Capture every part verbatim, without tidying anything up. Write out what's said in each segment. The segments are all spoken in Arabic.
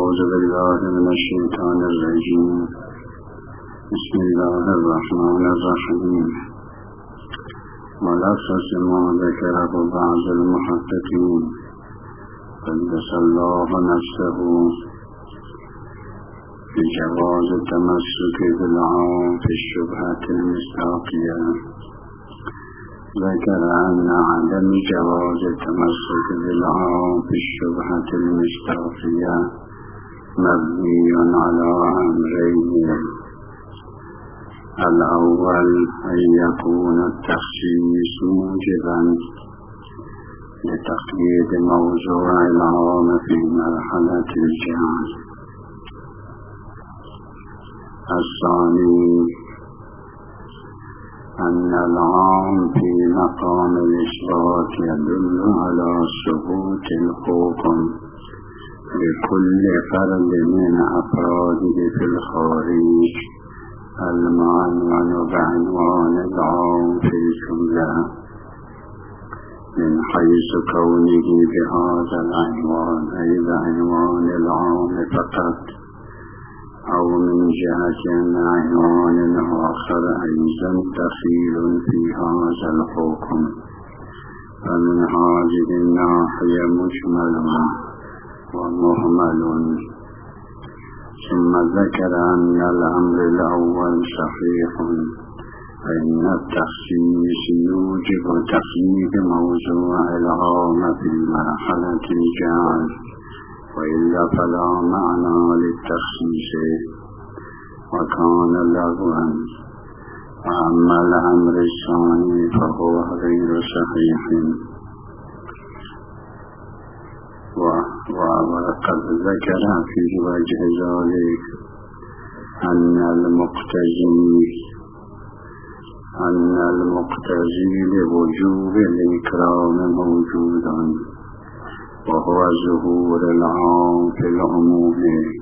أعوذ بالله من الشيطان الرجيم. بسم الله الرحمن الرحيم. ملخص ما ذكره بعض المحققين قدس الله نفسه بجواز التمسك بالعام في الشبهة المصداقية، ذكر أن عدم جواز التمسك بالعام في الشبهة المصداقية مبني على أمرين: الأول أن يكون التخصيص موجبا لتقييد موضوع العام في مرحلة الجهل. الثاني أن العام في مقام الإثبات يدل على ثبوت الحكم لكل فرد من أفراده في الخارج المعنون بعنوان العام في الجملة، من حيث كونه بهذا العنوان أي بعنوان العام فقط، أو من جهة عنوان آخر أيضا دخيل في هذا الحكم، فمن هذه الناحية مجمل ومهمل. ثم ذكر أن الأمر الأول صحيح، فإن التخصيص يوجب تقييد موضوع العام في مرحلة الجهل، وإلا فلا معنى للتخصيص وكان لغوا. وأما الأمر الثاني فهو غير صحيح، وقد ذكر في وجه ذلك أن المقتضي أن المقتضي لوجوب الإكرام موجود، وهو ظهور العام في العموم.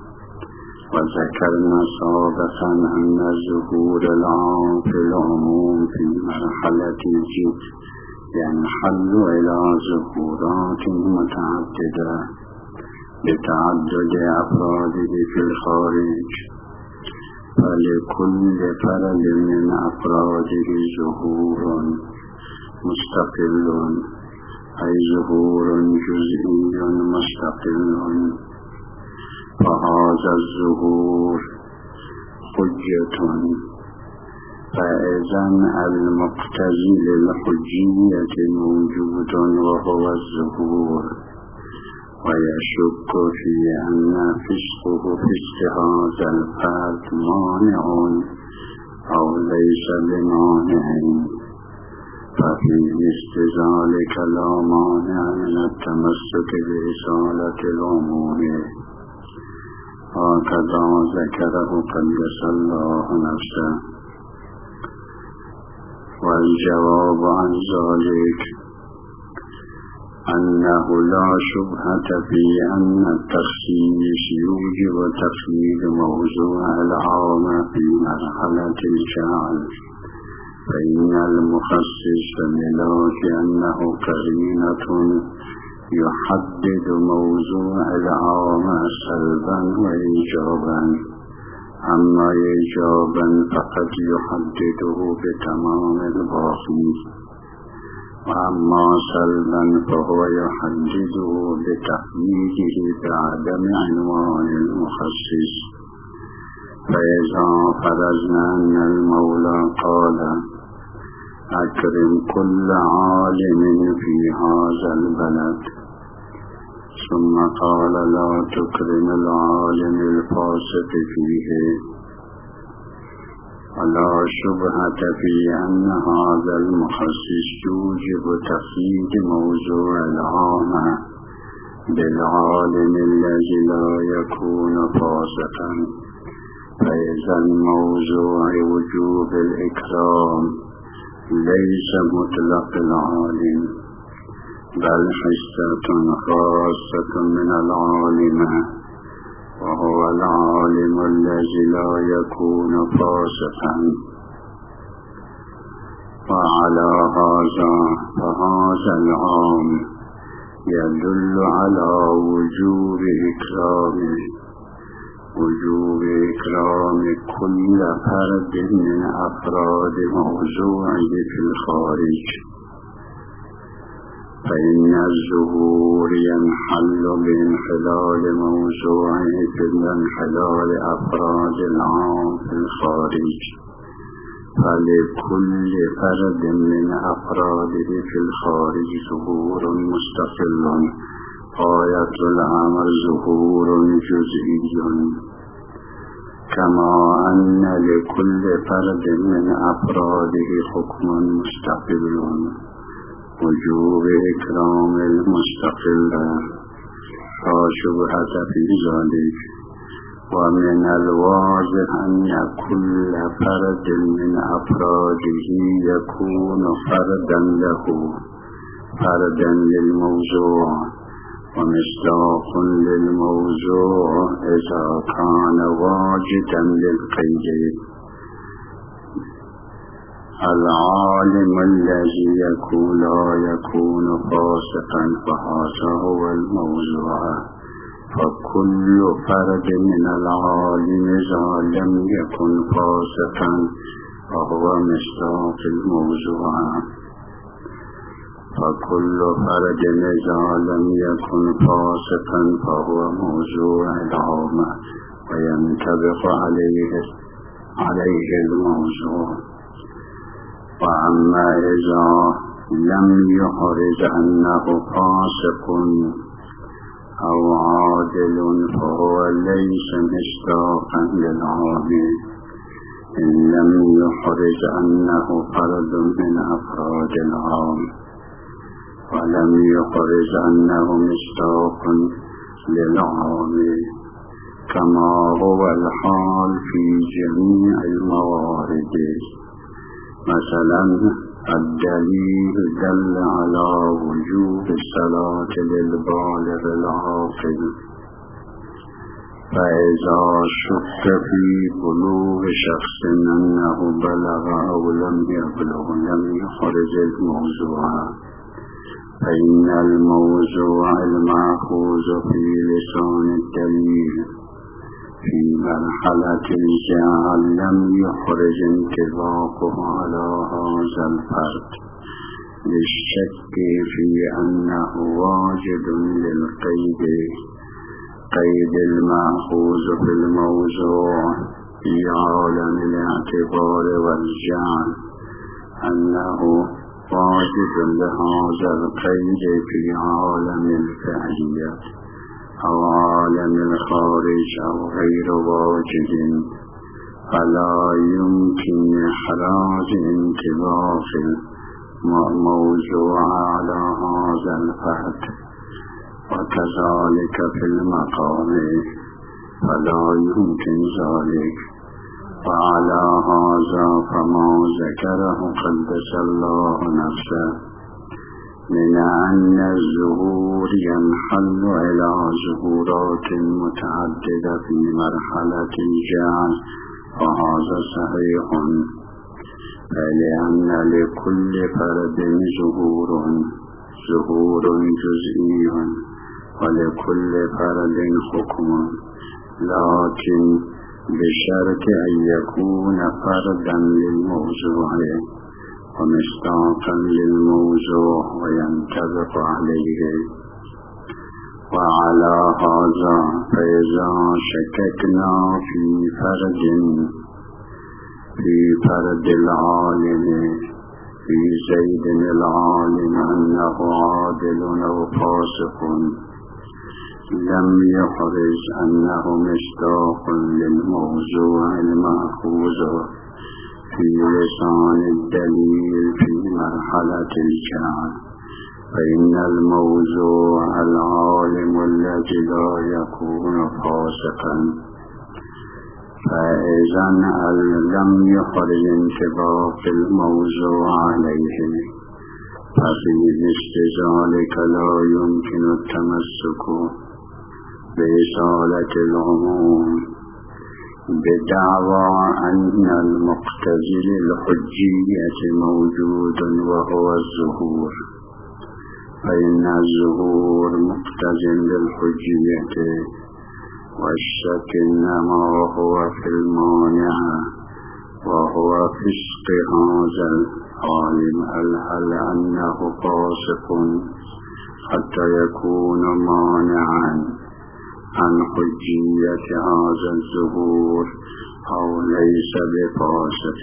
وذكرنا سابقا أن ظهور العام في العموم في مرحلة الجد ينحل إلى ظهورات متعددة لتعدد أفراده في الخارج، فلكل فرد من أفراده ظهور مستقل، أي ظهور جزئي مستقل، فهذا الظهور حجة. فإذن المقتضي للحجية موجود وهو الظهور، ويشك في أن فسقه فسق هذا الفرد مانع أو ليس بمانع، ففي مثل ذلك لا مانع من التمسك برسالة العموم. هكذا ذكره قدس الله نفسه. والجواب عن ذلك أنه لا شبهة في أن التخصيص يوجب تقييد موضوع العام في مرحلة الجهل، فإن المخصص ملاك أنه قرينة يحدد موضوع العام سلبا وإيجابا، أما إيجابا فقد يحدده بتمام الباقي، وأما سلبا فهو يحدده بتقييده بعدم عنوان المخصص. فإذا فرضنا أن المولى قال: أكرم كل عالم في هذا البلد، ثم قال: لا تكرم العالم الفاسق فيه، ولا شبهة في أن هذا المخصص يوجب تقييد موضوع العام بالعالم الذي لا يكون فاسقا. فإذا الموضوع وجوب الإكرام ليس مطلق العالم، بل حصة خاصة من العالم، وهو العالم الذي لا يكون فاسقا. وعلى هذا فهذا العام يدل على وجوب إكرام وجوب إكرام كل فرد من أفراد موضوعه في الخارج، فإن الظهور ينحل بانحلال موضوعه في انحلال أفراد العام في الخارج، فلكل فرد من أفراده في الخارج ظهور مستقل، غاية الأمر ظهور جزئي، كما أن لكل فرد من أفراده حكم مستقل، وجوب إكرام المستقل لا شبهة في ذلك. ومن الواضح أن كل فرد من أفراده يكون فردا له، فردا للموضوع ومصداق للموضوع إذا كان واجدا للقيد. العالم الذي يكون لا يكون فاسقا فهذا هو الموضوع، فكل فرد من العالم إذا لم يكن فاسقا فهو مصداق الموضوع، فكل فرد إذا لم يكن فاسقا فهو موضوع العامة وينطبق عليه عليه الموضوع. وأما إذا لم يحرز أنه فاسق أو عادل فهو ليس مصداقا للعامة، إن لم يحرز أنه فرد من أفراد العام، ولم يحرز أنه مصداق للعام، كما هو الحال في جميع الموارد. مثلا الدليل دل على وجوب الصلاة للبالغ العاقل، فإذا شك في بلوغ شخص أنه بلغ أو لم يبلغ لم يخرج الموضوع، فإن الموضوع المأخوذ في لسان الدليل في مرحلة الجهل لم يخرج انطباقه على هذا الفرد للشك في أنه واجد للقيد، قيد المأخوذ في الموضوع في عالم الاعتبار والجهل أنه واجد لهذا القيد في عالم الفعلية أو عالم الخارج أو غير واجد، فلا يمكن إحراز انطباق الموضوع على هذا الفرد. وكذلك في المقام فلا يمكن ذلك. وعلى هذا فما ذكره قدس الله نفسه من أن الظهور ينحل إلى ظهورات متعددة في مرحلة الجهل، وهذا صحيح، فلأن لكل فرد ظهور ظهور جزئي ولكل فرد حكم، لكن بشرط أن يكون فردا للموضوع ومصداقا للموضوع وينطبق عليه. وعلى هذا فإذا شككنا في فرد في فرد العالم في زيد العالم أنه عادل أو فاسق لم يحرز أنه مصداق للموضوع المأخوذ في لسان الدليل في مرحلة الجهل، فإن الموضوع العالم الذي لا يكون فاسقا، فإذا لم يحرز انطباق الموضوع عليه، ففي مثل ذلك لا يمكن التمسك برسالة العموم بدعوى أن المقتضي للحجية موجود وهو الظهور، فإن الظهور مقتضي للحجية والشك إنما هو في المانع وهو فسق هذا العالم هل أنه فاسق حتى يكون مانعا عن حجية هذا الظهور أو ليس بفاسق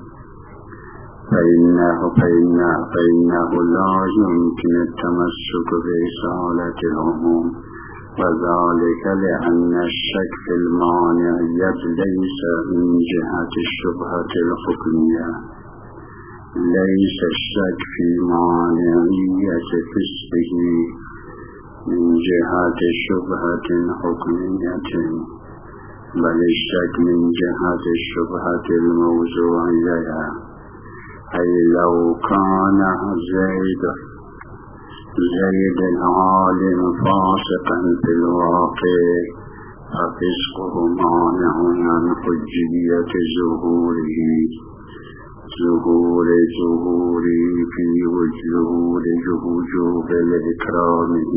فإنه, فإنه, فإنه لا يمكن التمسك برسالة العموم، وذلك لأن الشك في المانع ليس من جهة الشبهة الحكمية، ليس الشك في مانعية فسقه من جهة شبهة حكمية، بل الشك من جهة الشبهة الموضوعية، أي لو كان زيد زيد العالم فاسقا في الواقع ففسقه مانع عن حجية ظهوره ظهور ظهوره في وجود وجوب الإكرامه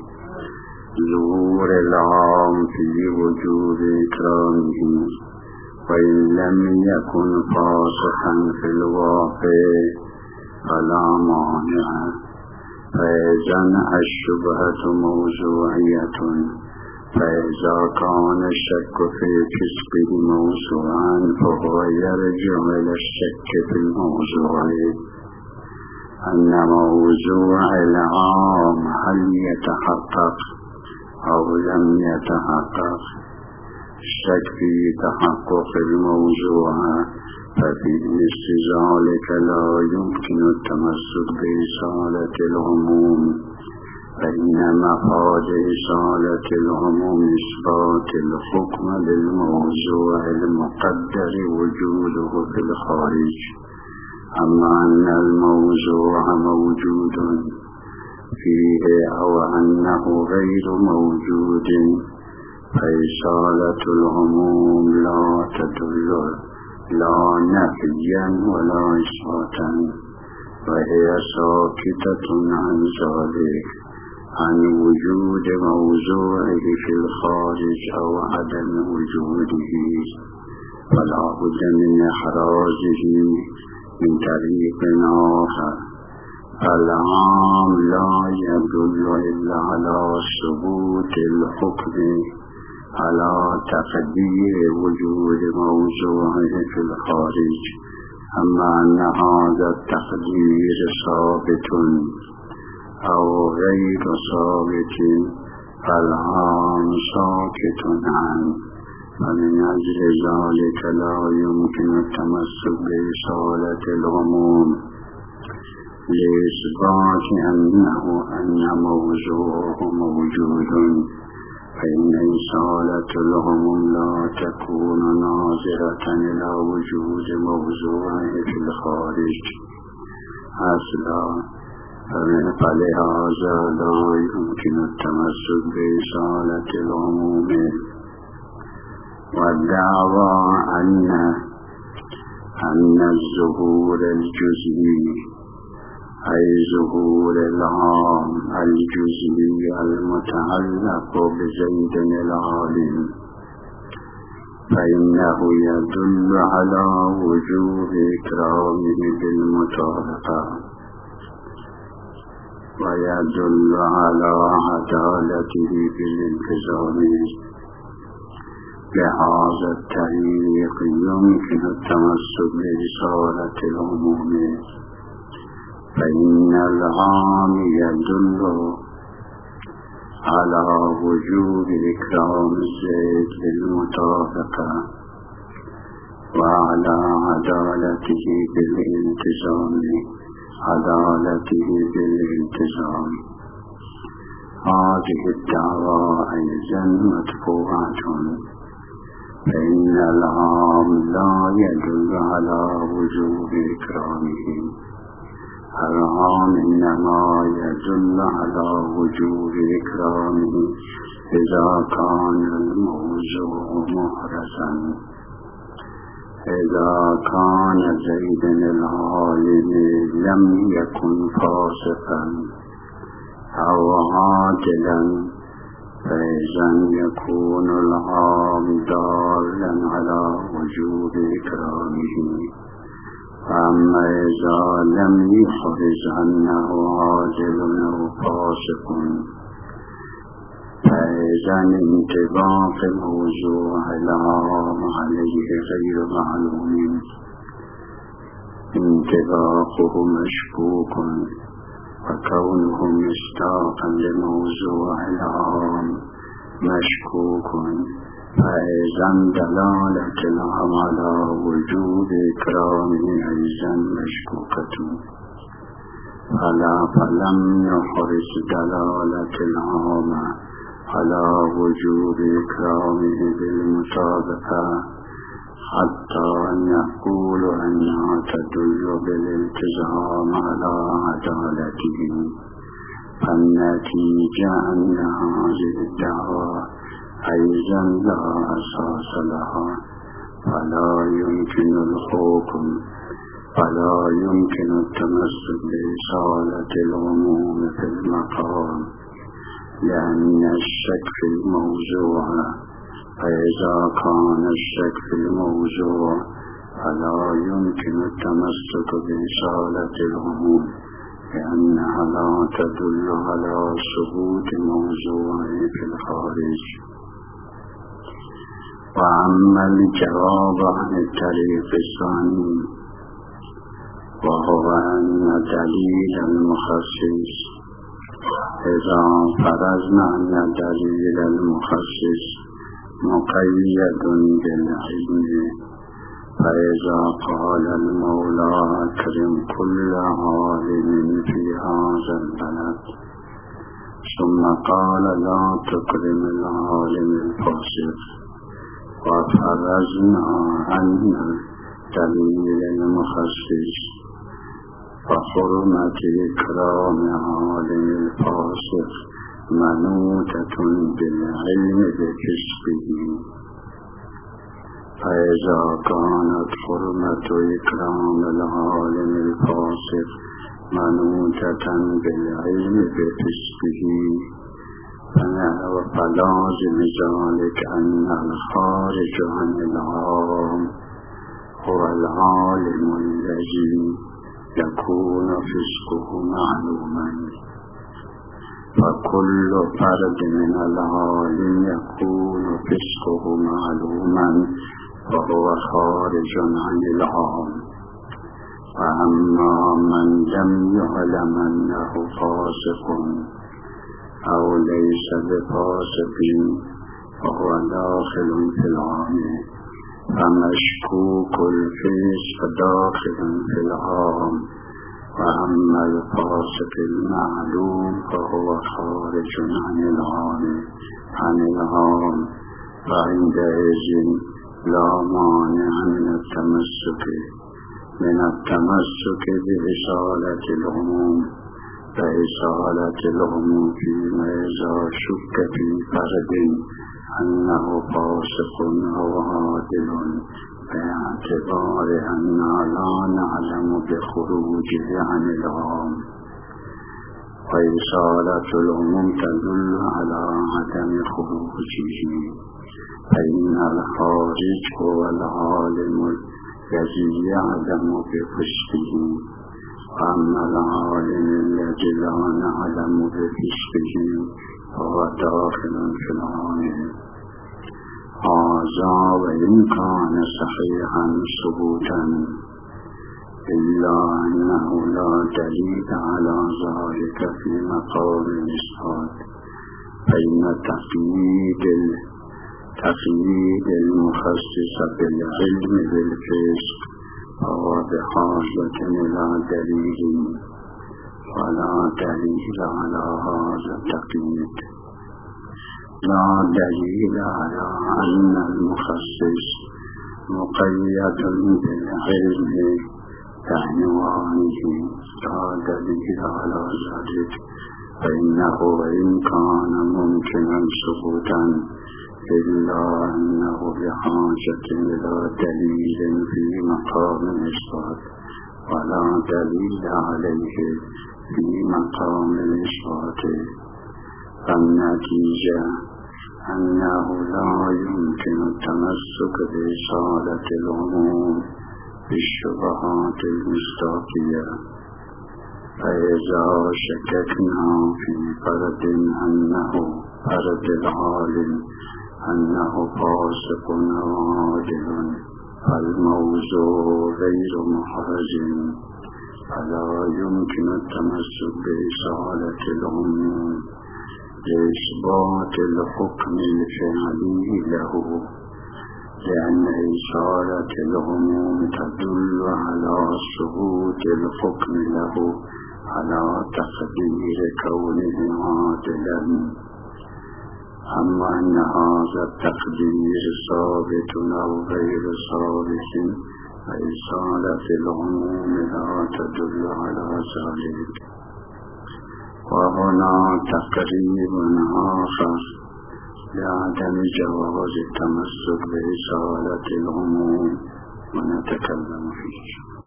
ظهور العام في وجود إكرامه، وإن لم يكن فاسقا في الواقع فلا مانع. فإذن الشبهة موضوعية، فإذا كان الشك في فسقه موضوعا فهو يرجع إلى الشك في الموضوع، أن موضوع العام هل يتحقق أو لم يتحقق. الشك في تحقق الموضوع ففي مثل ذلك لا يمكن التمسك برسالة العموم، فإن مفاد رسالة العموم إثبات الحكم للموضوع المقدر وجوده في الخارج، أما أن الموضوع موجود فيه أو أنه غير موجود فرسالة العموم لا تدل لا نفيا ولا إثباتا، وهي ساكتة عن ذلك، عن وجود موضوعه في الخارج أو عدم وجوده، فلا بد من إحرازه من طريق آخر. العام لا يدل إلا على ثبوت الحكم على تقدير وجود موضوعه في الخارج، أما أن هذا التقدير ثابت أو غير ثابت فالعام ساكت عنه، فمن أجل ذلك لا يمكن التمسك برسالة العموم لإثبات أنه أن موضوعه موجود، فإن رسالة العموم لا تكون ناظرة إلى وجود موضوعه في الخارج أصلا، فلهذا لا يمكن التمسك برسالة العموم. والدعوى أن أن الظهور الجزئي أي ظهور العام الجزئي المتعلق بزيد العالم فإنه يدل على وجوب إكرامه بالمطابقة، ويدل على عدالته بالالتزام. بهذا الطريق يمكن التمسك برسالة العموم، فإن العام يدل على وجوب إكرام الزيد بالمطابقة وعلى عدالته بالالتزام عدالته بالالتزام. هذه الدعوى أيضا مدفوعة، فإن العام لا يدل على وجوب إكرامه، العام إنما يدل على وجوب إكرامه إذا كان الموضوع محرزا. إذا كان زيد العالم لم يكن فاسقا أو عادلا فإذا يكون العام دالا على وجوب إكرامه. فأما إذا لم يحرز أنه عاجل أو فاسق فإذا انطباق موضوع العام عليه غير معلوم انطباقه مشكوك وكونه مصداقا لموضوع العام مشكوك، فإذا دلالة العام على وجوب إكرامه أيضا مشكوكة. فلا فلم يحرز دلالة العام على وجوب إكرامه بالمطابقة حتى نقول أنها تدل بالالتزام على عدالته، فالنتيجة أن هذه الدعوة أيضا لا أساس لها، فلا يمكن الحكم فلا يمكن التمسك بإصالة العموم في المقام، لأن الشك في الموضوع، فإذا كان الشك في الموضوع فلا يمكن التمسك بإصالة العموم، لأنها لا تدل على ثبوت موضوع في الخارج. وأما الجواب عن الطريق الثاني وهو أن دليل المخصص إذا فرضنا أن دليل المخصص مقيد بالعلم، فإذا قال المولى أكرم كل عالم في هذا البلد ثم قال لا تكرم العالم الفاسق، وفرضنا أن دليل المخصص فحرمة إكرام عالم الفاسق منوطة بالعلم بكسبه، فإذا كانت حرمة إكرام العالم الفاسق منوطة بالعلم بكسبه فلازم ذلك أن الخارج عن العام هو العالم الذي يكون فسقه معلوما، فكل فرد من العالم يكون فسقه معلوما وهو خارج عن العام. وأما من لم يعلم أنه فاسق أو ليس بفاسق فهو داخل في العام، فمشكوك الفسق داخل في العام. وأما الفاسق المعلوم فهو خارج عن العام عن العام فعندئذ لا مانع من التمسك من التمسك بإصالة العموم، فإصالة العموم فيما إذا شك في فرد أنه فاسق أو عادل باعتبار أننا لا نعلم بخروجه عن العام، وإصالة العموم تدل على عدم خروجه، فإن الخارج هو العالم الذي يعلم بفسقه، وأما العالم الذي لا نعلم بفسقه فهو داخل في العالم. هذا وإن كان صحيحا ثبوتا إلا أنه لا دليل على ذلك في مقام الإثبات، فإن تقييد تقييد المخصص بالعلم بالفسق فهو بحاجة إلى دليل، ولا دليل على هذا التقييد. لا دليل على أن المخصص مقيد بالعلم كعنوانه، لا دليل على ذلك، فإنه وإن كان ممكنا ثبوتا إلا أنه بحاجة إلى دليل في مقام الإثبات، ولا دليل عليه في مقام الإثبات. فالنتيجة أنه لا يمكن التمسك برسالة العموم بالشبهات المستعفية، فإذا شككنا في فرد أنه فرد العالم أنه فاسق عادل فالموضوع غير محرز، فلا يمكن التمسك برسالة العموم لإثبات الحكم الفعلي له، لأن رسالة العموم تدل على ثبوت الحكم له على تقدير كونه عادلا. أما أن هذا التقدير ثابت أو غير ثابت فرسالة العموم لا تدل على ذلك. وهنا تقريب آخر لعدم جواز التمسك برسالة العموم ونتكلم فيه.